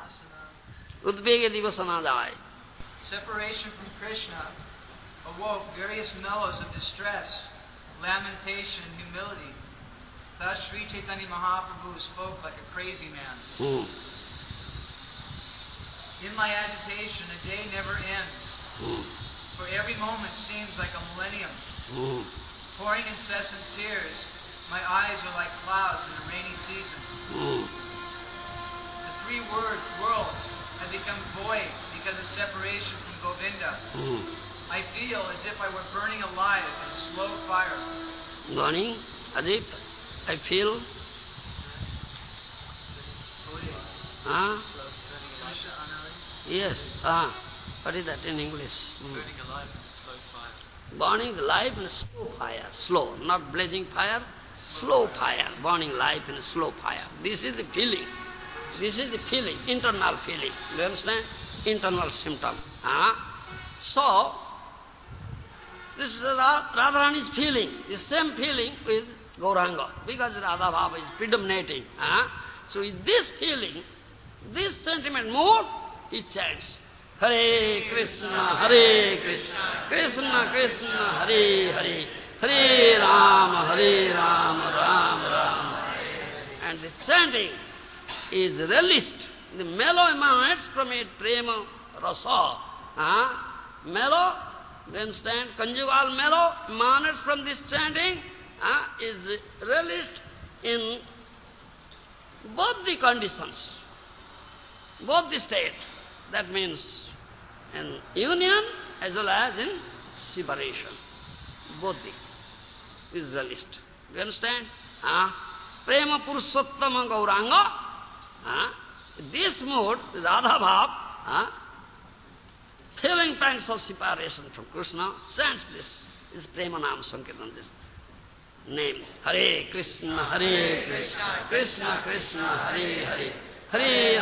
Udvege divasana jai. Separation from Krishna awoke various mellows of distress, lamentation, and humility. Thus Sri Chaitanya Mahaprabhu spoke like a crazy man. In my agitation, a day never ends, for every moment seems like a millennium. Pouring incessant tears, my eyes are like clouds in a rainy season. The three worlds have become void because of separation from Govinda. I feel as if I were burning alive in a slow fire. Burning as if I feel. Yes. What is that in English? Burning alive in a slow fire. Burning alive in a slow fire. Slow, not blazing fire. Slow fire. Burning alive in a slow fire. This is the feeling. This is the feeling, internal feeling. Do you understand? Internal symptom. So, this is Radharani's feeling, the same feeling with Gauranga, because Radha Bhava is predominating. So with this feeling, this sentiment mood, he chants, Hare Krishna, Krishna Krishna, Hare Hare, Hare Rama, Rama Rama. And the chanting is released. The mellow emanates from it, prema rasa. Mellow, you understand, conjugal mellow emanates from this chanting, is released in both the conditions, both the states. That means in union as well as in separation. Both the is released. You understand? Prema Purushottama Gauranga. This mood, Radha Bhav, feeling pangs of separation from Krishna, chants this. This is Prema Nam Sankirtan, this name. Hare Krishna, Krishna Krishna, Hare Hare, Hare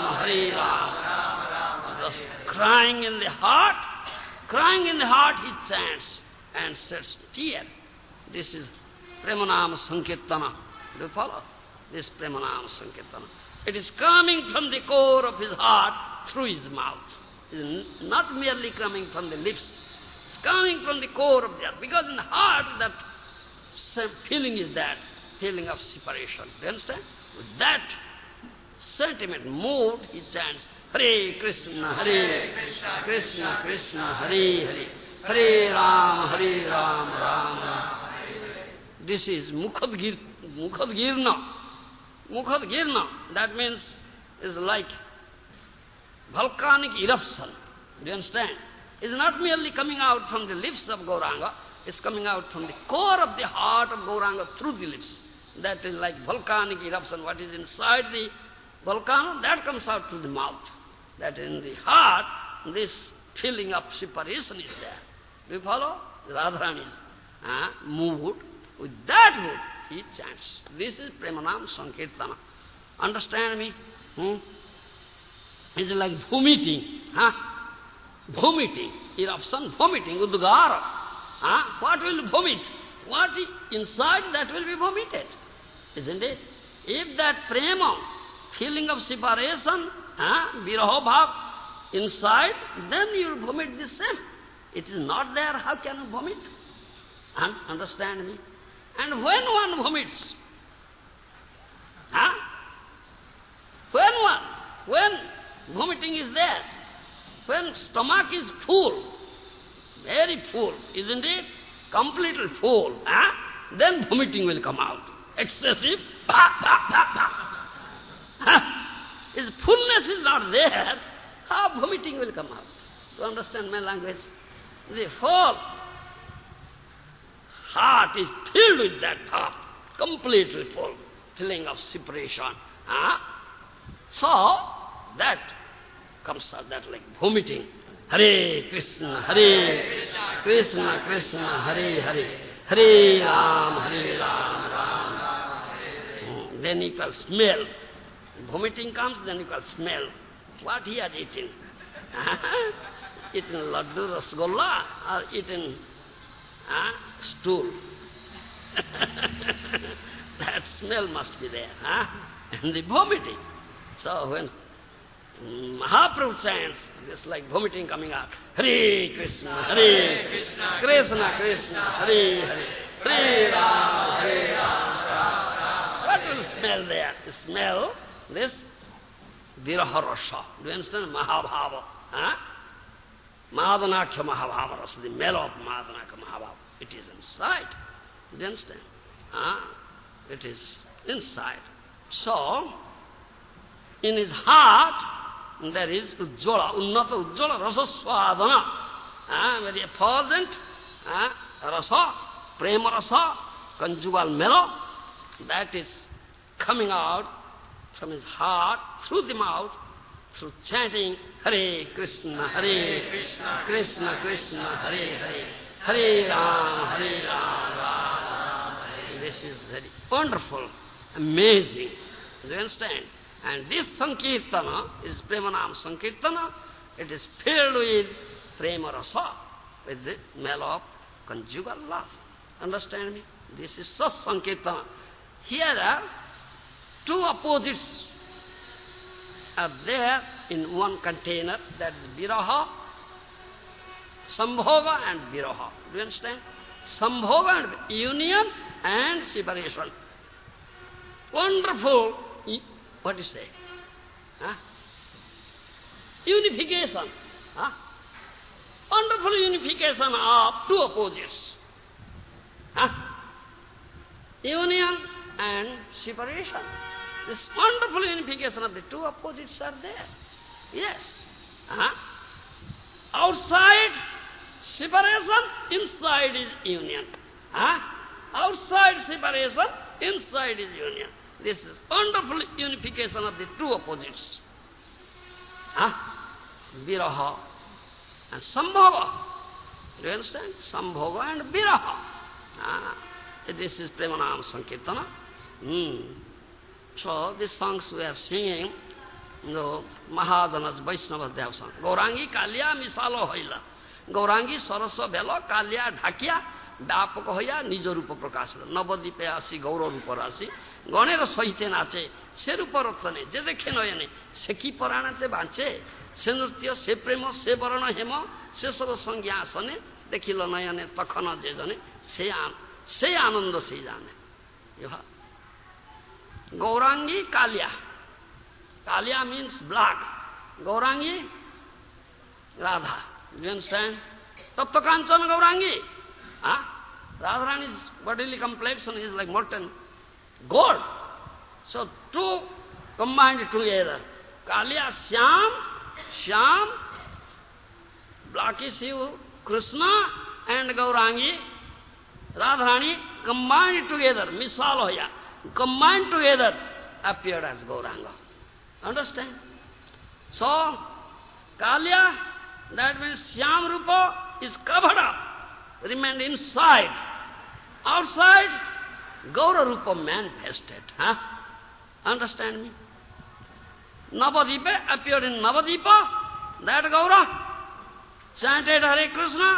Rama, just crying in the heart he chants and sheds tear. This is Premanama Sankirtana. Do you follow? This Premanama Sankirtana. It is coming from the core of his heart through his mouth. It is not merely coming from the lips. It's coming from the core of the heart. Because in the heart that same feeling is that, feeling of separation. Do you understand? With that sentiment moved, he chants, Hare Krishna, Krishna Krishna, Hare Hare, Hare Rama, Rama Rama. This is Mukhadgirna. Mukhadgirna, that means is like volcanic eruption. Do you understand? It's not merely coming out from the lips of Gauranga, it's coming out from the core of the heart of Gauranga through the lips. That is like volcanic eruption. What is inside the volcano, that comes out through the mouth. That in the heart, this feeling of separation is there. Do you follow? Radharani is moved. With that mood, he chants. This is Premanam Sankirtana. Understand me? It's like vomiting. Vomiting, eruption, vomiting, udgara. What will vomit? What is inside, that will be vomited. Isn't it? If that prema, feeling of separation, viraha bhav, inside, then you will vomit the same. It is not there, how can you vomit? Understand me? And when one vomits, when vomiting is there, when stomach is full, very full, isn't it? Completely full, then vomiting will come out. Excessive, His fullness is not there, how vomiting will come out? Do you understand my language? The whole heart is filled with that thought, completely full, feeling of separation. So, that comes out, that like vomiting. Hare Krishna, Krishna Krishna, Hare Hare, Hare Rama, Rama. Then you can smell. Vomiting comes, then you can smell. What he had eaten? Eaten laddu, rasgulla, or eaten stool. That smell must be there. And the vomiting. So when Mahaprabhu chants, just like vomiting coming out. Hare Krishna, Hare Krishna, Krishna Krishna, Hare Hare, Hare Rama, Hare Rama. What will smell there? You smell this Viraha Rasa. Do you understand? Mahabhava. Madhanakya Mahabhava Rasa, the mellow of Madhanakya Mahabhava. It is inside. Do you understand? It is inside. So, in his heart, there is Ujjvala, Unnata Ujjvala, Rasa Swadhana. Very effulgent rasa, prema rasa, conjugal mellow, that is coming out from his heart, through the mouth, through chanting Hare Krishna, Hare Krishna, Krishna Krishna, Hare Hare, Hare Rama, Hare Rama. This is very wonderful, amazing. Do you understand? And this Sankirtana is Premanam Sankirtana. It is filled with Prema Rasa, with the mellow of conjugal love. Understand me? This is Sat Sankirtana. Here are two opposites are there in one container, that is Viraha, Sambhoga and Viraha. Do you understand? Sambhoga and union and separation. Wonderful, what do you say? Unification. Wonderful unification of two opposites. Union and separation. This wonderful unification of the two opposites are there. Yes. Outside separation, inside is union. Outside separation, inside is union. This is wonderful unification of the two opposites. Viraha and Sambhoga. Do you understand? Sambhoga and Viraha. This is Premanam Sankirtana. So these songs we are singing, Mahajanas, Vaishnavas, they have sung. Gaurangi Kalya Misalo Hoila. Gaurangi Sarasa Vela Kalya Dhakya Vyapaka Hoya Nijarupa Prakasala. Navadipe Asi Gaura Rupa Rasi. Ganera Sahite Nache. Se Rupa Ratane. Je dekhe noyane. Se ki Paranate Banche. Se Nurtya, Se Prema, Se Varana Hema. Se Sava Sangya Asane. Dekhila noyane Takhana Jejane. Se Ananda Se Jane. You have Gaurangi Kalya. Kalya means black. Gaurangi, Radha. Do you understand? Tattva Kancana Gaurangi. Radharani's bodily complexion is like molten gold. So two combined together. Kalya Shyam, blackish hue, Krishna and Gaurangi, Radharani combined together, Misal Hoya. Combined together appeared as Gauranga. Understand? So, Kalya, that means Shyam Rupa is covered up, remained inside. Outside, Gaura Rupa manifested. Understand me? Navadipa appeared in Navadipa, that Gaura chanted Hare Krishna,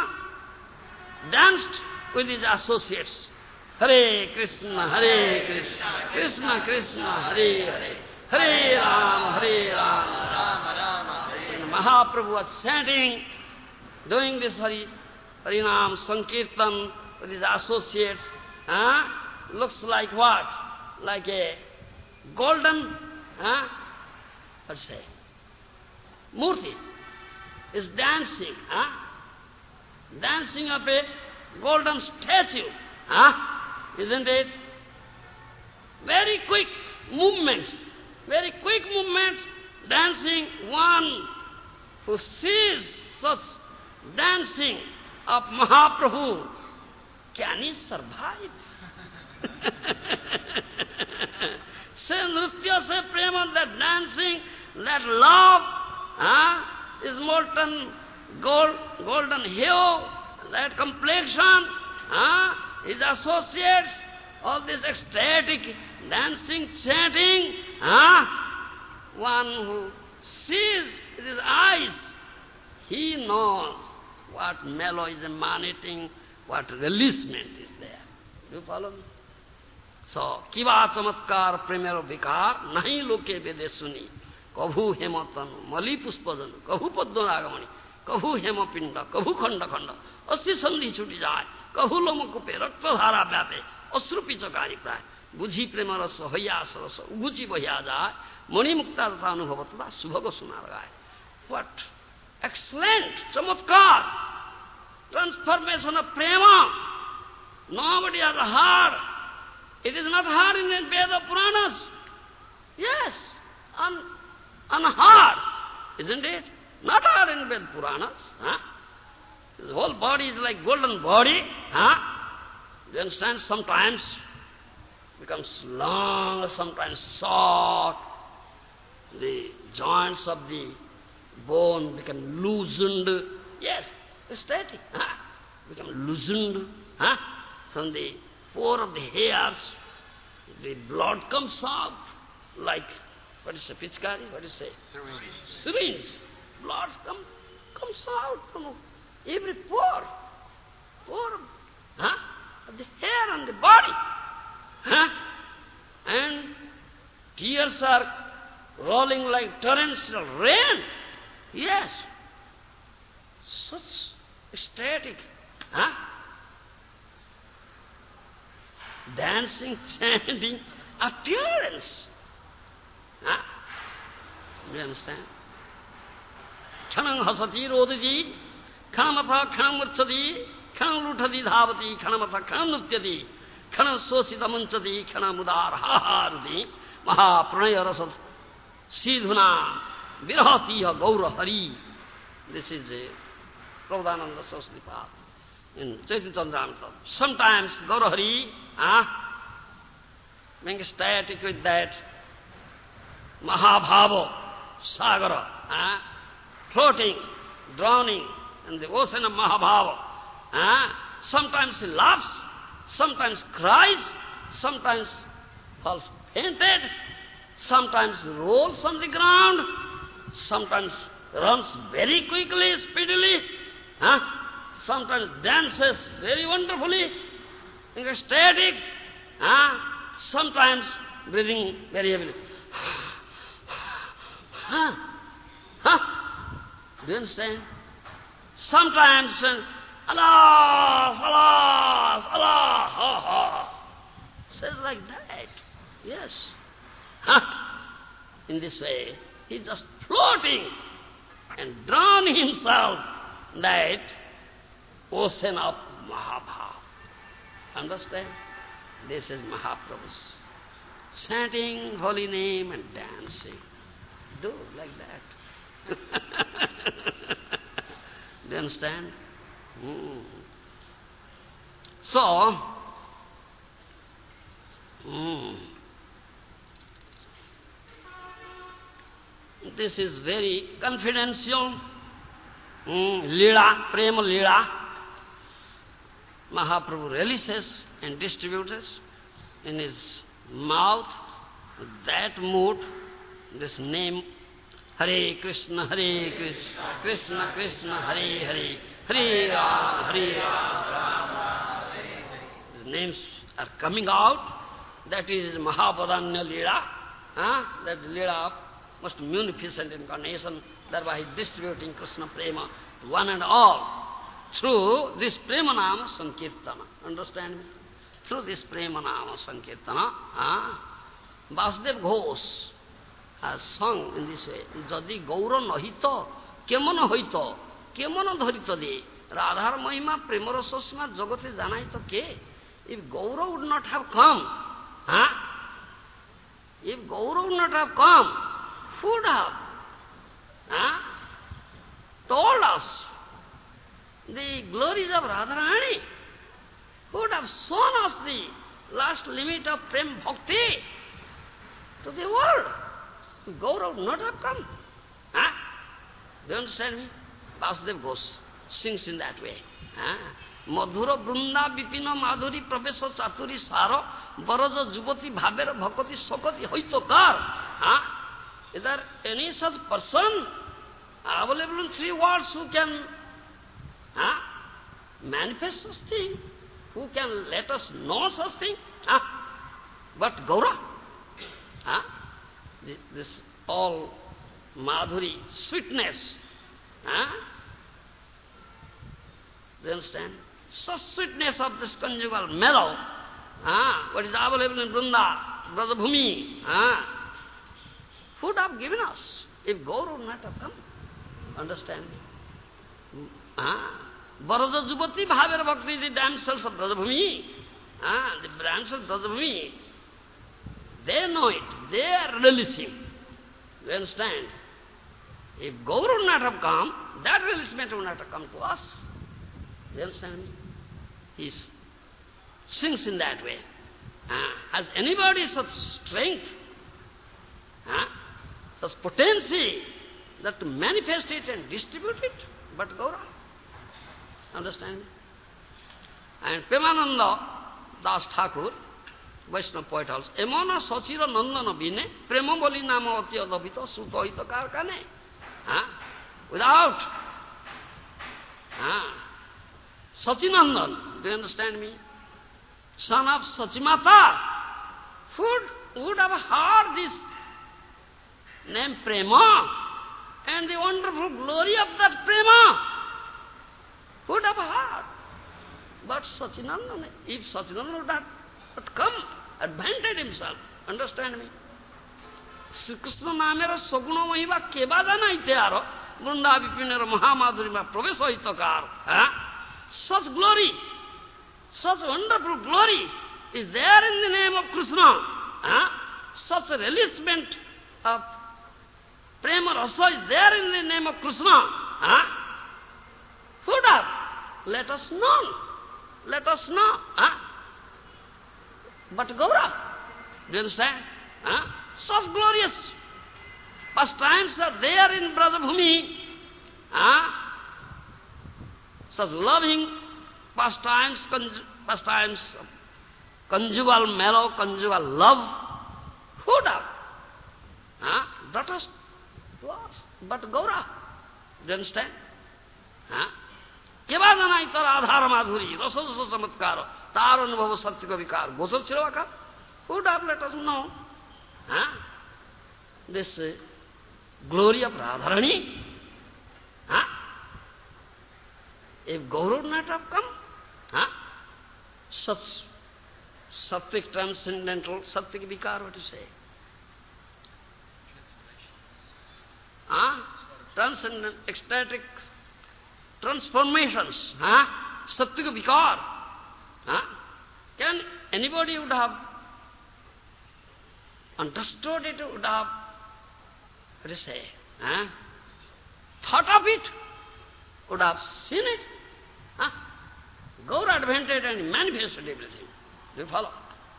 danced with his associates. Hare Krishna, Hare Krishna, Krishna Krishna, Hare Hare, Hare Rama, Hare Rama, Rama Rama, Hare Rama. Mahaprabhu was chanting, doing this Harinam Sankirtan with his associates. Looks like what? Like a golden, let's say, Murti is dancing, dancing up a golden statue. Isn't it? Very quick movements, dancing. One who sees such dancing of Mahaprabhu, can he survive? Se nritya, se prema, that dancing, that love, is molten golden hue, that complexion, his associates, all this ecstatic dancing, chanting, one who sees with his eyes, he knows what mellow is emanating, what releasement is there. Do you follow me? So, kiva chamatkar premero vikar, nahi loke vede suni, Kabhu hematanu, mali puspajanu, kabhu padmaragamani, kabhu hemapinda, kabhu khanda khanda, assi sandhi chuti jay, kabhu lomakupe, rakta dhara vyape, asrupi chakari pray, bujhi prema rasa, hayas rasa, uguchi bahya jay, mani mukta rata anubhavatva, subhaga sunaragay. What excellent chamatkar, transformation of prema. Nobody has heard. It is not heard in the Veda Puranas. Yes, unheard, isn't it? Not heard in Veda Puranas. Huh? His whole body is like golden body. Huh? You understand? Sometimes becomes long, sometimes short. The joints of the bone become loosened. Yes, static. Huh? Become loosened. Huh? From the pore of the hairs, the blood comes out like, what is it, pitchkari? What is it? Syringe. Blood comes out from every pore of the hair on the body. Huh? And tears are rolling like torrential rain. Yes. Such ecstatic. Huh? Dancing, chanting, appearance. Huh? Do you understand? Khanam hasati rodati, khanamata khanam murchati, khanam luthati dhavati, khanamata khanam nupyati, khanam sochita manchati, khanam udar haharati, maha pranaya rasat, sidhuna, virahatiha gaura hari. This is Prabhupada Saraswati Path. In Chaitanya Chandramrita. Sometimes Gaurahari, being static with that Mahabhava, Sagara, floating, drowning in the ocean of Mahabhava. Sometimes he laughs, sometimes cries, sometimes falls fainted, sometimes rolls on the ground, sometimes runs very quickly, speedily, sometimes dances very wonderfully, ecstatic, sometimes breathing very heavily. Do you understand? Sometimes, alas, alas, alas, ha, ha. Says like that. Yes. In this way, he's just floating and drowning himself in that ocean of Mahabhava. Understand? This is Mahaprabhu's chanting holy name and dancing. Do like that. Do you understand? So, this is very confidential. Lila, Prema Lila. Mahaprabhu releases and distributes in his mouth with that mood, this name, Hare Krishna, Krishna Krishna, Hare Hare, Hare Rama, Rama. His names are coming out. That is Mahapadanya Lila. That Lila of most munificent incarnation, thereby distributing Krishna Prema to one and all. Through this Prema Nama Sankirtana. Understand me? Through this Prema Nama Sankirtana, Vasudeva Ghosh has sung in this way. Jadi Gaura Nahito, Kemana Hoito, Kemana Dharito De, Radhar Mahima Premorasosma Jagate Janaito Ke. If Gaura would not have come, if Gaura would not have come, who would have told us the glories of Radharani? Who would have shown us the last limit of Prem Bhakti to the world? Gaurav would not have come. Do you understand me? Vasudeva Ghosh sings in that way. Madhura Brunda Vipina Madhuri Pravesa Chaturi Saro Baraja Jubati Bhabera Bhakati Sokati Hoitokar. Is there any such person available in 3 words who can manifest such thing? Who can let us know such thing? But Gaura. This all madhuri, sweetness. Do you understand? Such sweetness of this conjugal mellow, what is available in Vrunda, Brajabhumi, who would have given us if Gaur would not have come? Understand? Baraja Jubati Bhavera Bhakti, the damsels of Brajabhumi, the damsels of Brajabhumi, they know it, they are relishing. You understand? If Gaur would not have come, that relishment would not have come to us. You understand? He sings in that way. Has anybody such strength, such potency, that to manifest it and distribute it? But Gaura. Understand? And Premananda Das Thakur, Vaishnava poet also, Emona Sachira Nandana Bine, Prema Boli Nama Ati Adabita Suto Hita Karkane. Without Sachinandan, do you understand me? Son of Sachimata, who would have heard this name Prema and the wonderful glory of that Prema? Who would have heard? But Sachinandan, if Sachinandan would have come, advantage himself, understand me? Sri Krishna Namera Saguna Mahiva Kebadana Itearo, Vrunda Vipinera Mahamadurima Professor Itokar. Such glory, such wonderful glory is there in the name of Krishna. Such a relishment of Prema Rasa is there in the name of Krishna. Who would have? Let us know. Let us know. But Gaura, do you understand? Such glorious pastimes are there in Brajabhumi. Such loving pastimes, conjugal mellow, conjugal love. Who would have? That is to us. But Gaura, do you understand? Kevadana itara adhara madhuri, rasasa samatkara, tar anubhava satyaka vikar, gosar chiravaka. Who would have let us know? This glory of Radharani? If Gaur would not have come, such sattvic, transcendental, sattvic vikar, what to say? Transcendent, ecstatic transformations, sattvic vikar. Can anybody would have understood it, would have, what to say, thought of it, would have seen it? Gaur advantage and manifested everything. Do you follow?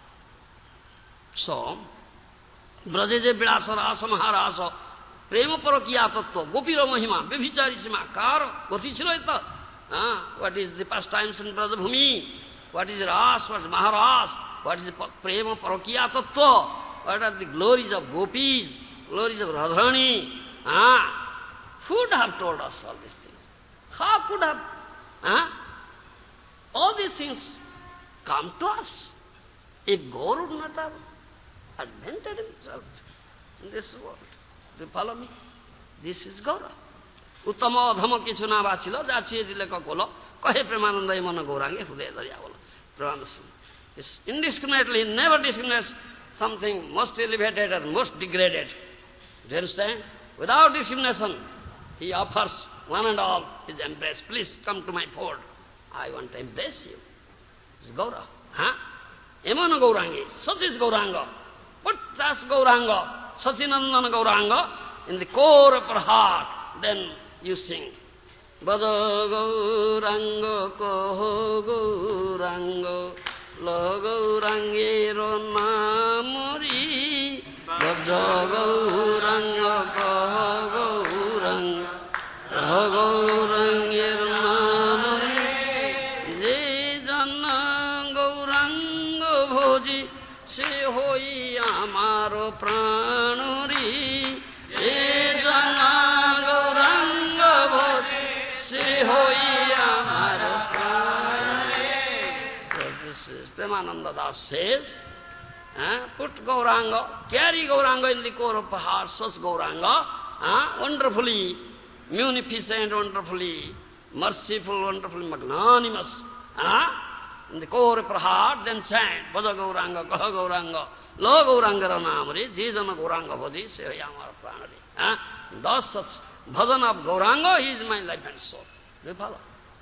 So, Brajeje Vilasa Rasa Maharasa, Prema Parakiya Tattva, Gopira Mahima, Vibhichari Sima, Kara, Goti Chiroita. What is the pastimes in Brajabhumi? What is Ras, what is Maharas? What is the Prema Parakiya Tattva? What are the glories of gopis, glories of Radharani? Who would have told us all these things? How could have all these things come to us if Gaur would not have advented himself in this world? Do you follow me? This is Gaura. Uttama adhama kichu na bachilo, jachiye dile kakolo, kahe premananda imana Gaurangi, hudaya daryavala. Premananda. It's indiscriminately, never discriminates something most elevated and most degraded. Do you understand? Without discrimination, he offers one and all his embrace. Please come to my fold. I want to embrace you. It's Gaura. Emana Gaurangi. Such is Gauranga. But that's Gauranga. Sachinandana Gauranga in the core of her heart. Then you sing. Bhaja Gauranga Koho Gauranga Lo Gaurangero Namori Bhaja Gauranga Koho Gauranga Lo Gaurangero Namori Je Jana Gauranga Bhoji Se Hoi Amaro Pranori Je Jana Gauranga Bhoji Se Hoi Amaro Pranori. So this is Premananda Das says, put Gauranga, carry Gauranga in the core of the heart, such Gauranga, wonderfully munificent, wonderfully merciful, wonderfully magnanimous. In the core of her heart, then chant, Bhaja Gauranga, Kaha Gauranga, Lo Gauranga Ranamari, Jijana Gauranga Bhadi, Sevayamara Pranari. Thus such bhajan of Gauranga, he is my life and soul. Do you follow?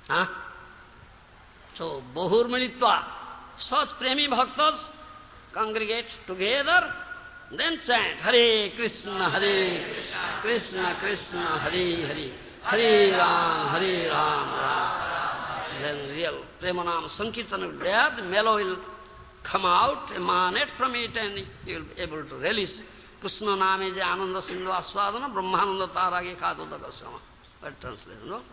So, Bahur Militva, such premi bhaktas congregate together, then chant, Hare Krishna, Krishna Krishna, Hare Hare, Hare Ram, Ram. Then real Premanam Sankirtan will be there, the mellow will come out, emanate from it, and you will be able to release. Krishna Name je Ananda Sindhu Aswadana, Brahmananda Tarage Khaduda Goswama. What translation, no?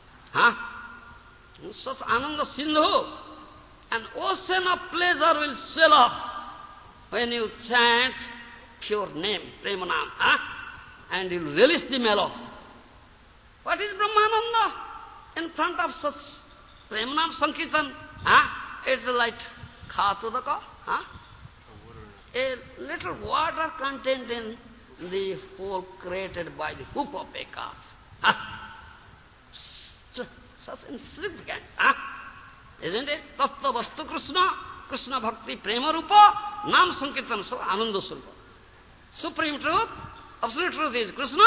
Such Ananda Sindhu, an ocean of pleasure will swell up when you chant pure name, Premanam, and you will release the mellow. What is Brahmananda in front of such Premanam Sankirtan? It's like Khatudaka, a little water contained in the hole created by the hoop of a calf. Such insignificant, isn't it? Tattva Vastu Krishna, Krishna Bhakti Prema Rupa, Nam Sankirtan So Ananda Surupa. Supreme truth, absolute truth is Krishna.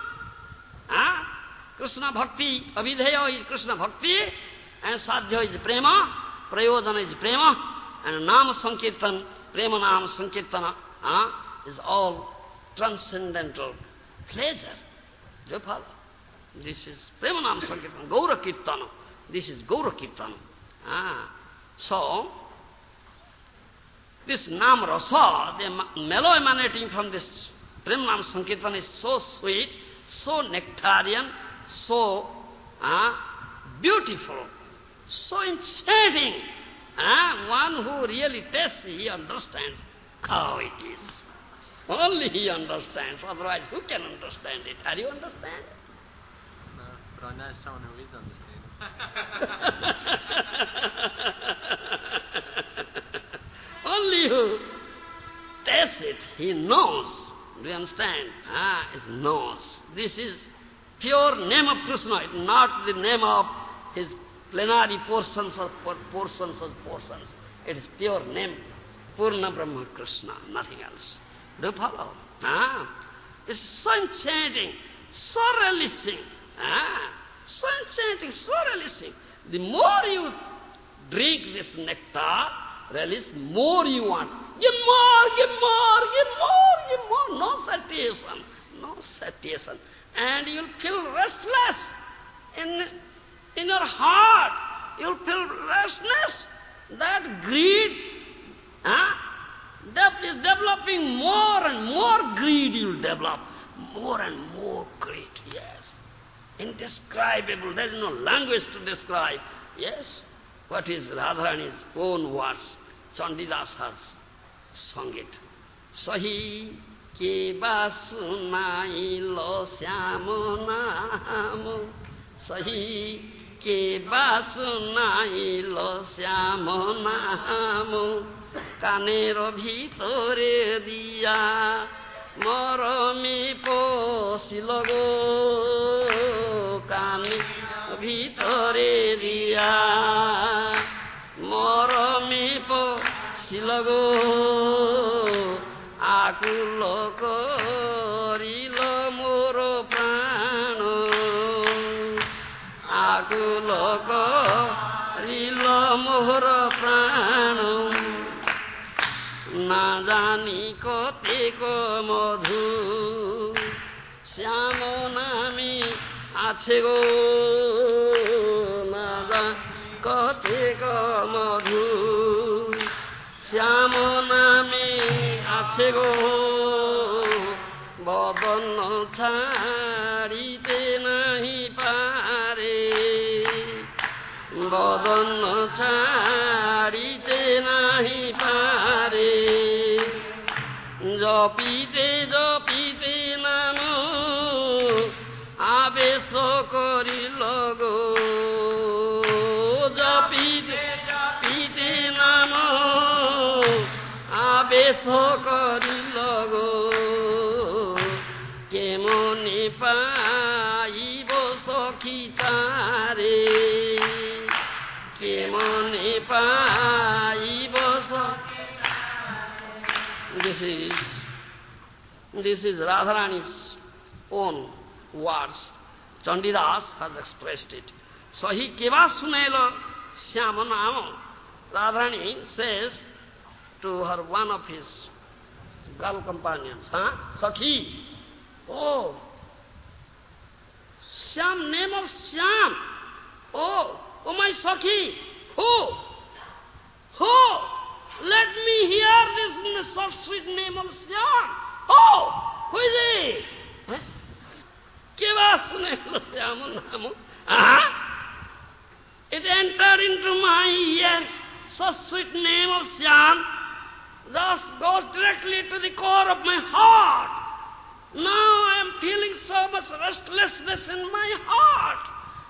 Krishna Bhakti, Abhideya is Krishna Bhakti, and Sadhya is Prema, Prayodhana is Prema, and Nam Sankirtan, Prema Nam Sankirtana is all transcendental pleasure. Do you follow? This is Prema Nam Sankirtana, Gaura Kirtana. This is Gaura Kirtana. So, this Nam Rasa, the mellow emanating from this Prema Nam Sankirtana is so sweet, so nectarian, so beautiful, so enchanting. One who really tastes, he understands how it is. Only he understands, otherwise who can understand it? Are you understand? No, but I know someone who is understanding. Only who tastes it, he knows. Do you understand? It knows. This is pure name of Krishna, not the name of his plenary portions or portions. It is pure name, Purna Brahma Krishna, nothing else. Do you follow? It's so enchanting, so releasing. So enchanting, so releasing. The more you drink this nectar, release, more you want. Give more, give more, give more, give more. No satiation, no satiation. And you'll feel restless in your heart. You'll feel restlessness. That greed is developing more and more greed you'll develop. More and more greed, yes. Indescribable. There is no language to describe. Yes. What is Radharani's own words? Chandidas has sung it. Sahi ke basunai lo syamo namo. Sahi ke basunai lo syamo namo. Kanero bhitore diya morami posilo go. Kanero bhitore diya morami posilo go. Akulo korilo moro prano. Akulo korilo moro prano. Na jani kote ko madhu syamo nami ache go. Na jani kote ko madhu syamo nami ache go. Badan chharite nahi pare. Badan chharite nahi pare. Japite japite namo abeso korilo go. Japite japite namo abeso korilo go. Kemoni সখী তারে কেমনে পাইব This is Radharani's own words. Chandidas has expressed it. Sahi keva sunelo Shyama Nama. Radharani says to her one of his girl companions, Sakhi, oh, Shyam, name of Shyam. Oh my Sakhi, who? Let me hear this so sweet name of Shyam. Oh, who is he? Keva sunelo Shyama Nama. It entered into my ears, so sweet name of Shyam, just goes directly to the core of my heart. Now I am feeling so much restlessness in my heart.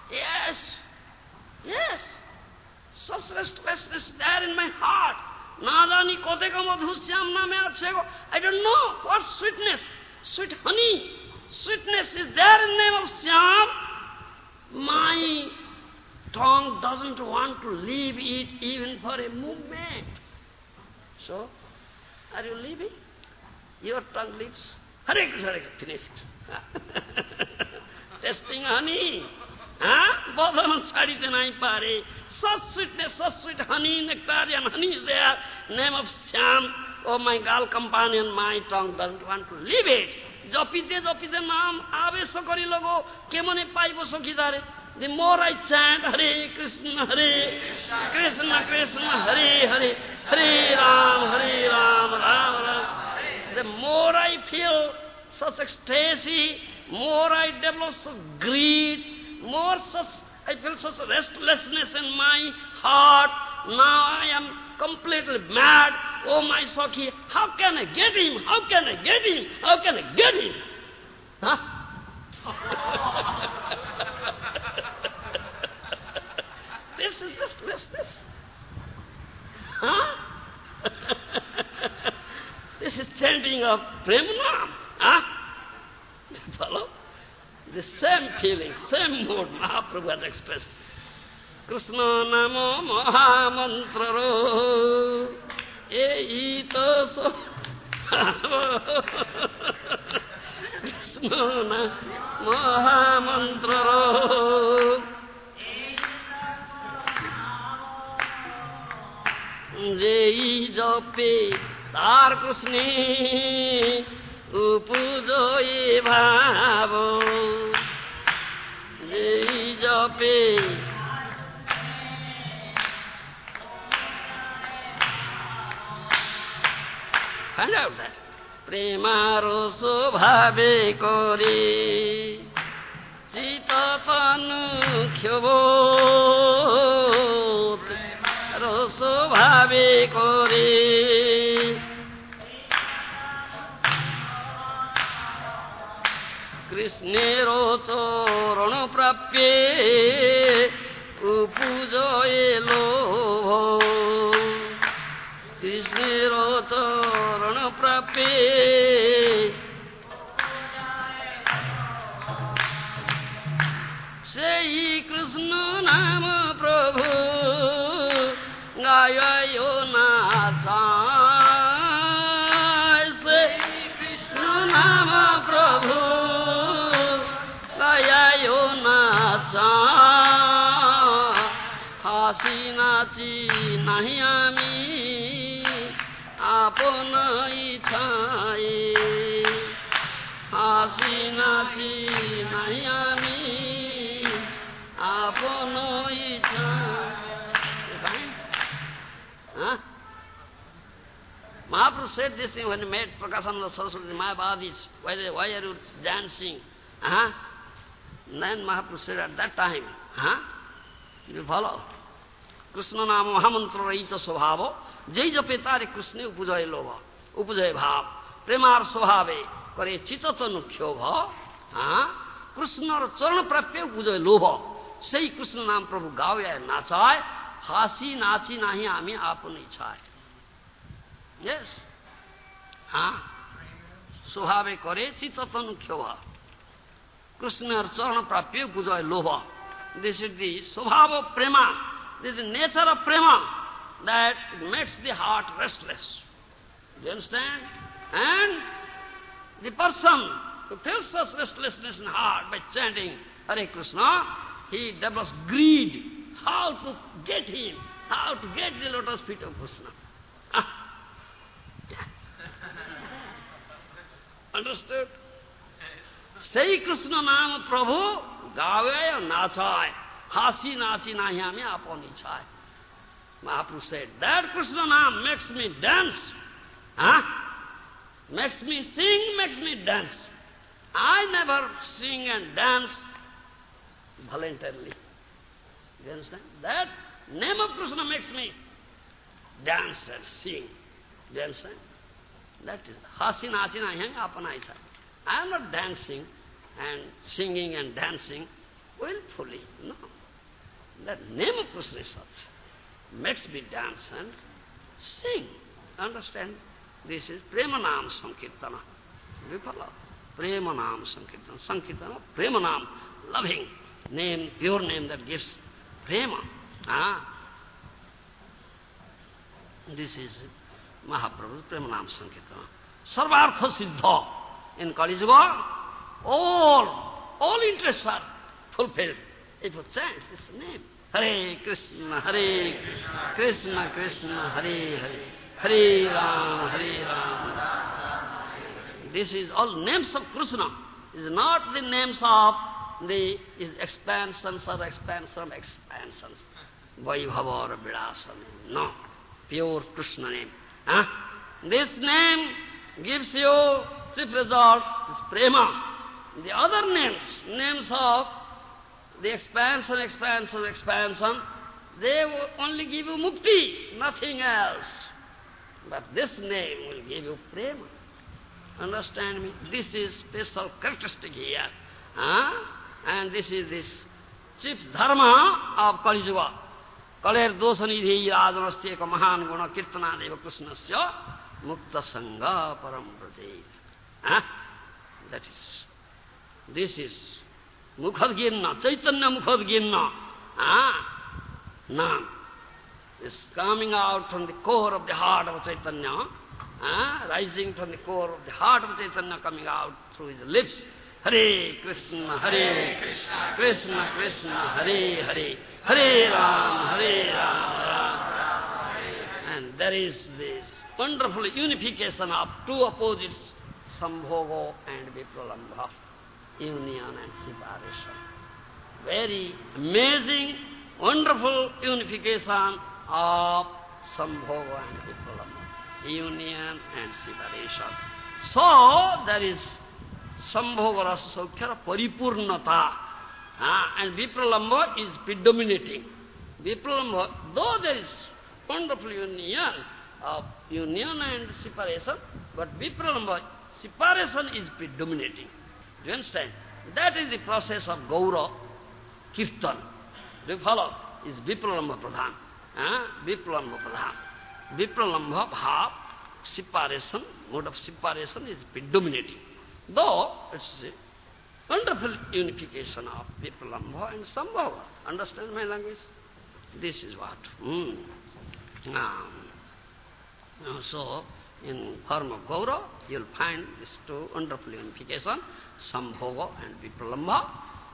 Yes, such restlessness there in my heart. Na jani kote ka madhu Shyam name ache go. I don't know what sweetness, sweet honey, sweetness is there in the name of Shyam. My tongue doesn't want to leave it even for a moment. So, are you leaving? Your tongue leaves. Hare Krishna, finished. Tasting honey. Bodhana chadite nai pare. Such sweetness, such sweet honey, nectarian honey is there. Name of Shyam. Oh my girl companion, my tongue doesn't want to leave it. Jopite naam avesha kari logo kemone paibo sokhidare. The more I chant Hare Krishna, Krishna Krishna, Hare Hare, Hare Ram, Ram Ram. The more I feel such ecstasy, more I develop such greed, I feel such restlessness in my heart. Now I am completely mad. Oh my Sakhi, how can I get him? How can I get him? How can I get him? This is restlessness. This is chanting of Premanam. Follow? The same feeling, same mood Mahaprabhu has expressed. Krishna Namo Mahamantraro Eito So Krishna Namo Mahamantraro যেই জপে তার কৃষ্ণে উপজয়ে ভাব যেই জপে find out that প্রেমার স্বভাবে করে চিততনু ক্ষোভ স্বভাবে করে কৃষ্ণের চরণ প্রাপ্যে উপজয়ে লোভ কৃষ্ণের চরণ প্রাপ্যে সেই কৃষ্ণ নাম প্রভু গায়ো না চায় সে কৃষ্ণ নাম প্রভু গায়ো না চায় হাসি নাচি নাহি আমি আপন ইচ্ছায় হাসি নাচি নাহি আমি আপন Mahaprabhu said this thing when he met Prakashananda Saraswati, my body, why are you dancing? Then Mahaprabhu said at that time, you follow? Krishna Nama Mahamantra Raita Svabhava, Jai Jape Tare Krishna Upujaya Lobha, Upujaya Bhav, Premar Svabhave, Kare Chitatanu Khyobha, Krishna Charana Prapya Upujaya Lobha, Sei Krishna Nam Prabhu Gavya Nachay, Hasi Nachi Nahi Ami Apani Chai. Yes. Swabhave kore chitatanu khyobha. Krishna Charana Prapya Pujaya Lobha. This is the Swabhava of Prema. This is the nature of Prema that makes the heart restless. Do you understand? And the person who feels such restlessness in heart by chanting Hare Krishna, he develops greed. How to get him, how to get the lotus feet of Krishna. Understood? Say Krishna Nama Prabhu, Gave Nachai, Hasi Nachi Nahyami Apani Chai. Mahaprabhu said, that Krishna Nama makes me dance. Makes me sing, makes me dance. I never sing and dance voluntarily. You understand? That name of Krishna makes me dance and sing. Do you understand? That is Hasi Nachi Nahyami Apani Chai. I am not dancing and singing and dancing willfully. No. The name of Krishna is such. Makes me dance and sing. Understand? This is Premanam Sankirtana. Do you follow? Premanam Sankirtana. Sankirtana, Premanam, loving name, pure name that gives prema. This is Mahaprabhu's Premanam Sankirtana. Sarvartha Siddha. In Kali Yuga, all interests are fulfilled. If you chant this name, Hare Krishna, Krishna Krishna, Hare Hare, Hare Ram. This is all names of Krishna. It is not the names of the expansions or expansions. Vaibhava or Vidasana. No. Pure Krishna name. This name gives you chief result is prema. The other names of the expansion, they will only give you mukti, nothing else. But this name will give you prema. Understand me? This is special characteristic here. And this is this chief dharma of Kali Yuga. Kaler dosanidhi rajanasti eka mahan guna kirtana deva krishnasya mukta sangha param pratik. This is Mukhadgirna, Chaitanya Mukhadgirna. Nam is coming out from the core of the heart of Chaitanya, rising from the core of the heart of Chaitanya, coming out through his lips. Hare Krishna, Krishna Krishna, Hare Hare, Hare Ram, Ram Ram. And there is this wonderful unification of two opposites, Sambhoga and Vipralambha, union and separation. Very amazing, wonderful unification of Sambhoga and Vipralambha, union and separation. So there is Sambhoga Rasa Saukhya Paripurnata, and Vipralambha is predominating. Vipralambha, though there is wonderful union of union and separation, but Vipralambha, separation is predominating. Do you understand? That is the process of Gaura Kirtan. Do you follow? Is Vipralambha Pradhan. Vipralambha Pradhan. Vipralambha Bhav, separation, mode of separation is predominating. Though it's a wonderful unification of Vipralambha and Sambhava. Understand my language? This is what. So, in form of Gaura, you'll find these two wonderful unification, Sambhoga and Vipralambha.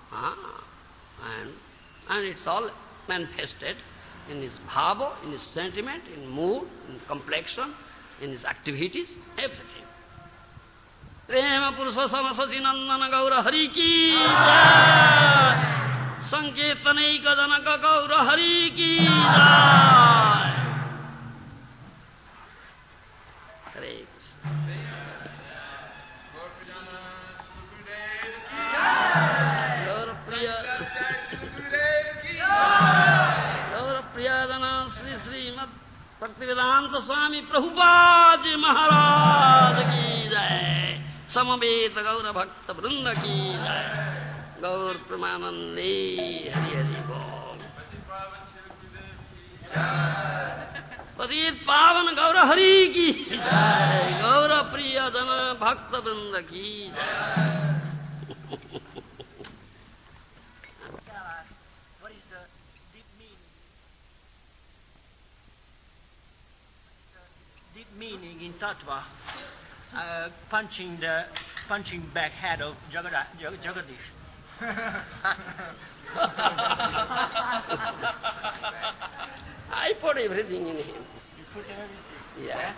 And it's all manifested in his bhava, in his sentiment, in mood, in complexion, in his activities, everything. Prema Purusha Samasati Nandana Gaura Hari Ki Jai, Sankirtanaika Janaka Gaura Hari Ki Jai. Hare Priyadana Sri Srimad Bhaktivedanta Swami Prabhupada Ji Maharaj Ki Jai, Samaveta Gaura Bhakta Vrinda Ki Jai, Gaur Pramanande Hari Hari Bol. Patit Pavan Gaura Hari Ki Jai, Gaura Priyadana Bhakta Vrinda Ki Jai. teaching in Tattva, punching back head of Jagadish. I put everything in him. You put everything. Yeah.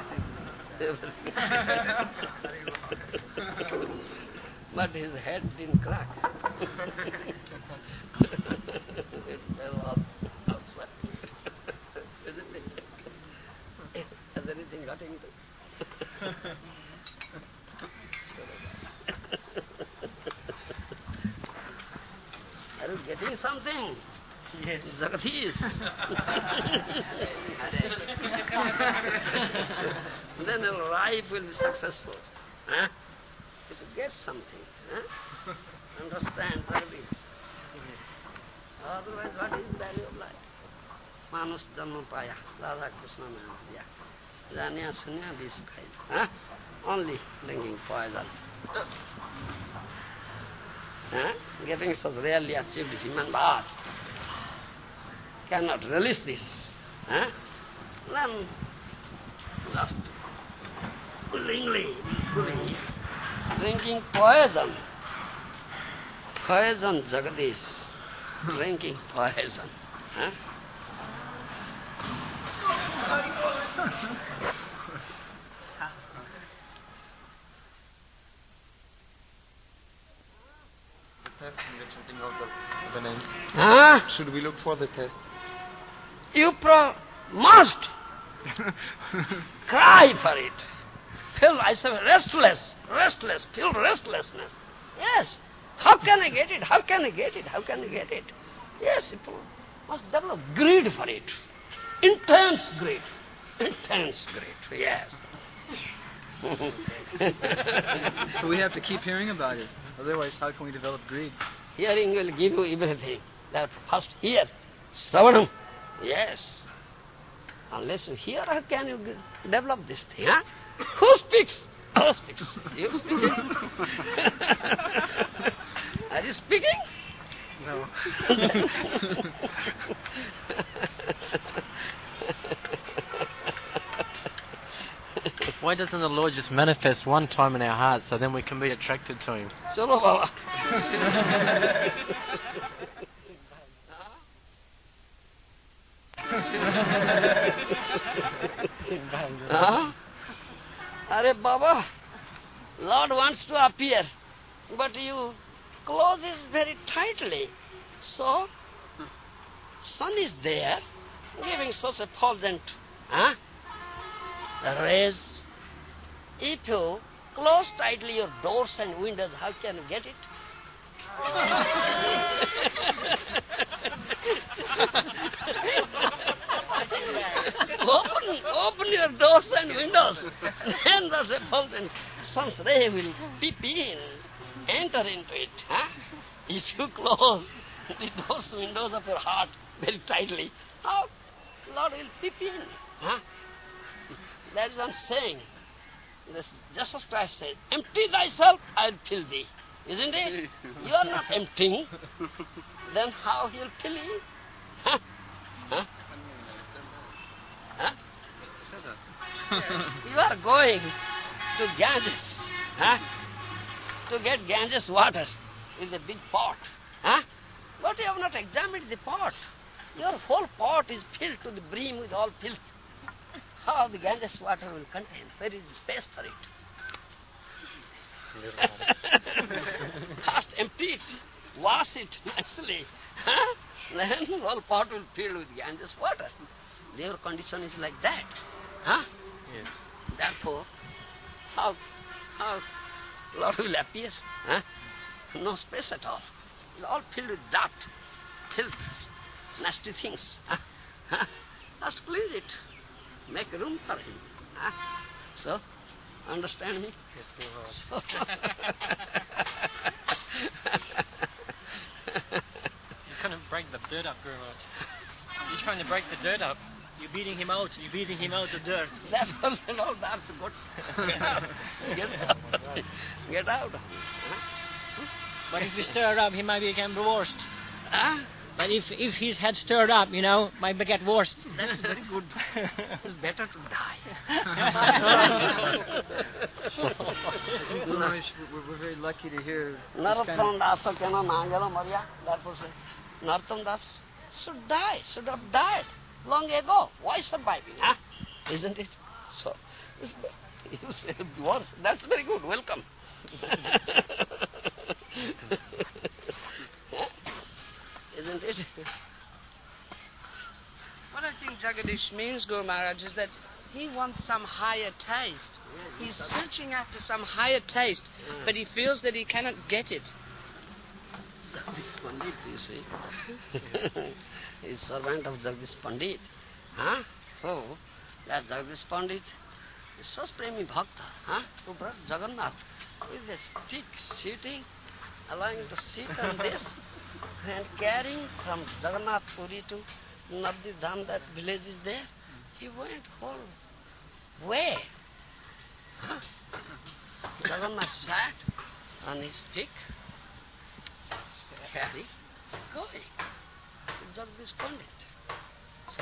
But his head didn't crack. It fell off outside. Isn't it? Has anything got into? Are you getting something? Yes, Jagadish. Then your life will be successful. Huh? If you get something, huh? Understand, Jagadish. Otherwise, what is the value of life? Manus Janma Paya, Radha Krishna Naya. Janya Sunya Biskai. Huh? Only drinking poison. Huh? Getting such rarely achieved human birth. Cannot release this. Huh? Then just willingly drinking poison. Poison, Jagadish. Drinking poison. Huh? The test and get something out of the name. Huh? Should we look for the test? You must cry for it. Feel, I say, restless, feel restlessness. Yes. How can I get it? How can I get it? How can I get it? Yes, people must develop greed for it. Intense greed. Yes. So we have to keep hearing about it. Otherwise, how can we develop greed? Hearing will give you everything. That first hear. Savanam. Yes. Unless you hear, how can you develop this thing? Huh? Who speaks? Who speaks? You speaking? Are you speaking? No. Why doesn't the Lord just manifest one time in our hearts so then we can be attracted to Him? Chalo Baba. Are Baba, Lord wants to appear, but you close it very tightly. So, sun is there, giving such a pleasant rays. If you close tightly your doors and windows, how can you get it? Open your doors and windows, and the repulsant sun's ray will peep in, enter into it. Huh? If you close the doors, windows of your heart very tightly, how Lord will peep in? Huh? That is what I'm saying. Jesus Christ said, empty thyself, I'll fill thee. Isn't it? You are not emptying. Then how he'll fill you? Huh? Huh? Huh? You are going to Ganges, to get Ganges water in the big pot. But you have not examined the pot. Your whole pot is filled to the brim with all filth. How the Ganges water will contain? Where is the space for it? First empty it, wash it nicely. Then the whole pot will fill with Ganges water. Their condition is like that. Yes. Therefore, how Lord will appear? No space at all. It's all filled with dirt, filth, nasty things. Just cleanse it. Make room for him. So, understand me? Yes, Lord. You're trying to break the dirt up, Guru Maharaj. You're trying to break the dirt up. You're beating him out. You're beating him out of dirt. That's good. Get out. But if we stir up, he might become divorced. But if his head stirred up, might get worse. That's very good. It's better to die. Guru Maharaj, we're very lucky to hear this kind Narottam Dasa Kena Nangala Maria, that person. Narottam Das should die, should have died long ago. Why surviving, huh? Isn't it? So, you say worse. That's very good. Welcome. Isn't it? What I think Jagadish means, Guru Maharaj, is that he wants some higher taste. He's searching after some higher taste, but he feels that he cannot get it. Jagadish Pandit, you see. He's servant of Jagadish Pandit. Huh? Oh, that Jagadish Pandit is such premi bhakta. Huh? Who brought Jagannath with a stick sitting, allowing to sit on this, and carrying from Jagannath Puri to Nabdi Dham, that village is there. He went whole way. Huh? Jagannath sat on his stick, carry, going. Jagadish Pandit. So?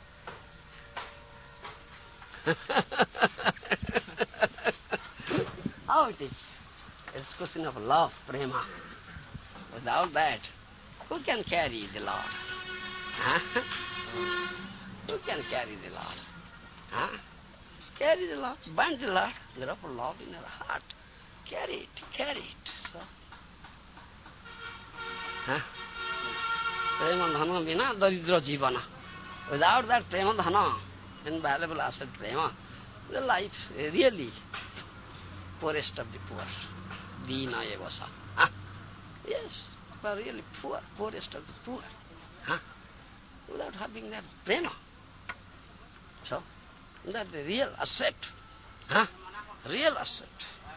How it is? It's a question of love, prema. Without that, who can carry the Lord? Huh? Who can carry the Lord? Huh? Carry the Lord, bind the Lord, therefore love in your heart. Carry it. So, huh? Prema dhana vina daridra jivana. Without that prema dhana, invaluable asset prema, the life really poorest of the poor. Dina evasa. Huh? Yes, we are really poor, poorest of the poor. Huh? Without having that prema. So, that's the real asset. Huh? Real asset.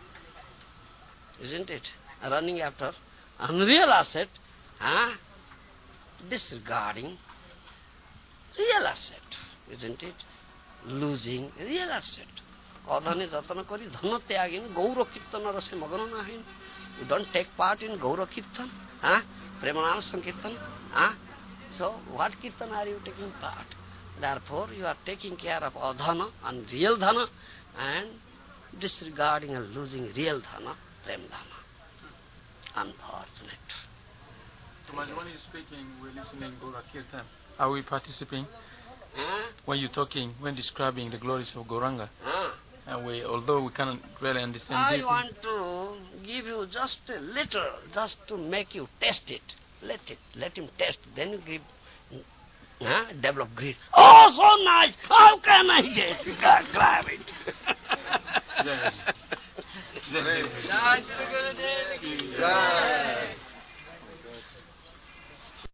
Isn't it? Running after unreal asset, huh? Disregarding real asset. Isn't it? Losing real asset. Adhane jatana kari dhana tyagin gaura kirtana rase magana nahin. You don't take part in gaura kirtan, huh? Premanam sankirtan, huh? So, what kirtan are you taking part? Therefore, you are taking care of adhana and real dhana and disregarding and losing real dhana, prem dhana. Unfortunate. When you're speaking, we're listening Gaura Kirtan. Are we participating? When you're talking, when describing the glories of Gauranga, and although we cannot really understand I deeply, want to give you just a little, just to make you test it. Let him test. Then you give, develop greed. Oh, so nice! How can I get? You can't grab it. Jai